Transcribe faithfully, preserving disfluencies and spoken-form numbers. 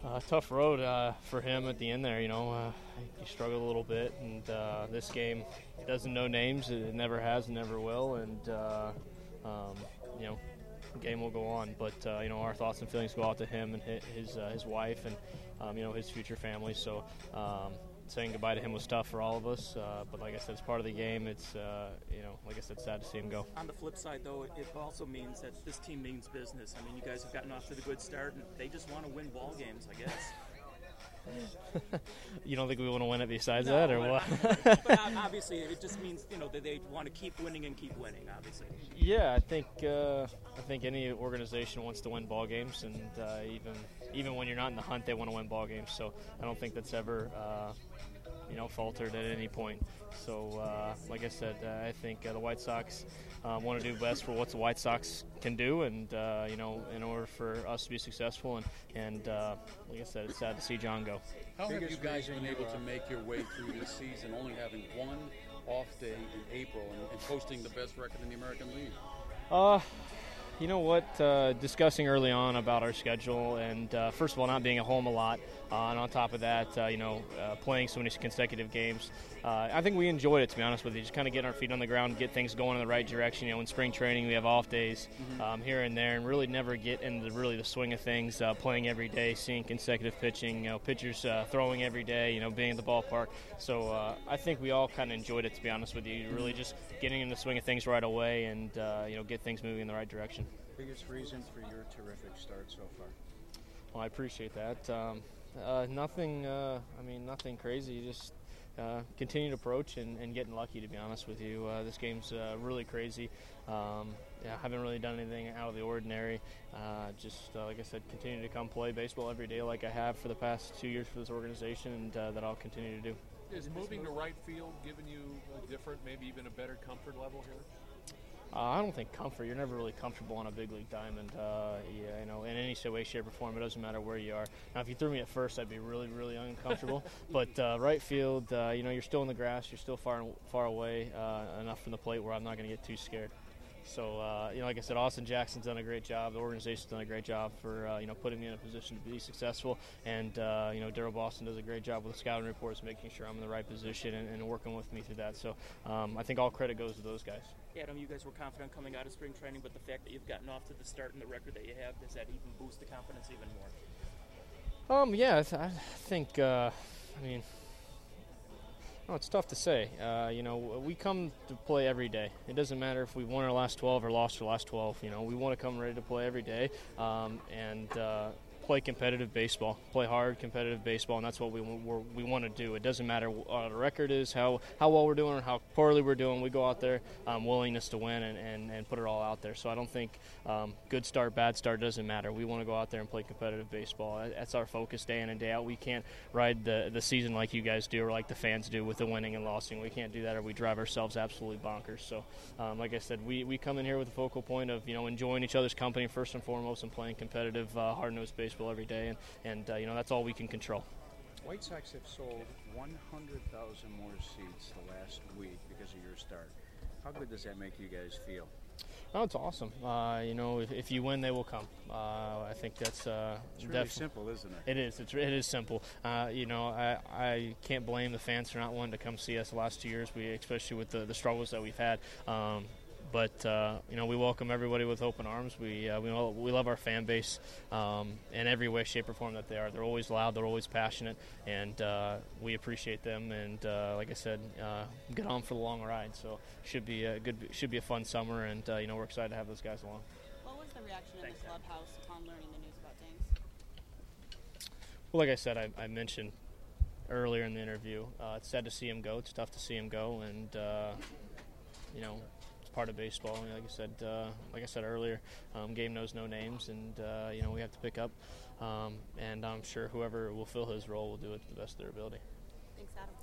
Uh, tough road uh, for him at the end there. You know, uh, he struggled a little bit, and uh, this game doesn't know names. It never has, and never will. And uh, um, you know, the game will go on. But uh, you know, our thoughts and feelings go out to him and his uh, his wife, and um, you know, his future family. So. Um, Saying goodbye to him was tough for all of us, uh, but like I said, it's part of the game. It's, uh, you know, like I said, sad to see him go. On the flip side, though, it also means that this team means business. I mean, you guys have gotten off to the good start, and they just want to win ball games, I guess. You don't think we want to win it besides no, that, or but, what? But obviously, it just means, you know, that they want to keep winning and keep winning, obviously. Yeah, I think uh, I think any organization wants to win ball games, and uh, even even when you're not in the hunt, they want to win ball games. So I don't think that's ever uh, you know faltered at any point. So uh, like I said, uh, I think uh, the White Sox uh, want to do best for what the White Sox can do, and uh, you know, in order for us to be successful. And and uh, like I said, it's sad to see John go. How have you guys been able to make your way through this season, only having one off day in April and, and posting the best record in the American League? Uh, you know what? Uh, discussing early on about our schedule, and uh, first of all, not being at home a lot, uh, and on top of that, uh, you know, uh, playing so many consecutive games. Uh, I think we enjoyed it, to be honest with you. Just kind of getting our feet on the ground, get things going in the right direction. You know, in spring training, we have off days mm-hmm. um, here and there, and really never get into really the swing of things. Uh, playing every day, seeing consecutive pitching, you know, pitchers uh, throwing every day, you know, being in the ballpark. So uh, I think we all kind of enjoyed it, to be honest with you. Really just getting in the swing of things right away, and uh, you know, get things moving in the right direction. Biggest reason for your terrific start so far? Well, I appreciate that. Um, uh, nothing. Uh, I mean, nothing crazy. Just. Uh, continued approach and, and getting lucky, to be honest with you. Uh, this game's uh, really crazy. Um, yeah, I haven't really done anything out of the ordinary. Uh, just, uh, like I said, continue to come play baseball every day like I have for the past two years for this organization, and uh, that I'll continue to do. Is moving to right field giving you a different, maybe even a better comfort level here? Uh, I don't think comfort. You're never really comfortable on a big league diamond. Uh, yeah, you know, in any way, shape, or form. It doesn't matter where you are. Now, if you threw me at first, I'd be really, really uncomfortable. But uh, right field, uh, you know, you're still in the grass. You're still far, far away uh, enough from the plate where I'm not going to get too scared. So, uh, you know, like I said, Austin Jackson's done a great job. The organization's done a great job for, uh, you know, putting me in a position to be successful. And, uh, you know, Darryl Boston does a great job with the scouting reports, making sure I'm in the right position and, and working with me through that. So um, I think all credit goes to those guys. Adam, you guys were confident coming out of spring training, but the fact that you've gotten off to the start and the record that you have, does that even boost the confidence even more? Um, yeah, I, th- I think, uh, I mean, no, it's tough to say. Uh, you know, we come to play every day. It doesn't matter if we won our last twelve or lost our last twelve. You know, we want to come ready to play every day um, and uh, play competitive baseball, play hard, competitive baseball, and that's what we we're, we want to do. It doesn't matter what the record is, how, how well we're doing or how poorly we're doing. We go out there, um, willingness to win and, and, and put it all out there. So I don't think um, good start, bad start doesn't matter. We want to go out there and play competitive baseball. That's our focus day in and day out. We can't ride the, the season like you guys do or like the fans do with the winning and losing. We can't do that or we drive ourselves absolutely bonkers. So um, like I said, we, we come in here with the focal point of, you know, enjoying each other's company first and foremost and playing competitive, uh, hard-nosed baseball every day, and, and uh, you know, that's all we can control. White Sox have sold one hundred thousand more seats the last week because of your start. How good does that make you guys feel? Oh, it's awesome. Uh, you know, if, if you win, they will come. Uh, I think that's uh, it's really def- simple, isn't it? It is. It's, it is simple. Uh, you know, I, I can't blame the fans for not wanting to come see us the last two years. We, especially with the, the struggles that we've had. Um, But, uh, you know, we welcome everybody with open arms. We uh, we, we love our fan base um, in every way, shape, or form that they are. They're always loud. They're always passionate. And uh, we appreciate them. And, uh, like I said, uh, get on for the long ride. So should be a good, should be a fun summer. And, uh, you know, we're excited to have those guys along. What was the reaction in the clubhouse upon learning the news about Dings? Well, like I said, I, I mentioned earlier in the interview, uh, it's sad to see him go. It's tough to see him go. And, uh, you know, part of baseball. Like I said, uh, like I said earlier, um, game knows no names, and uh, you know, we have to pick up. Um, and I'm sure whoever will fill his role will do it to the best of their ability. Thanks, Adam.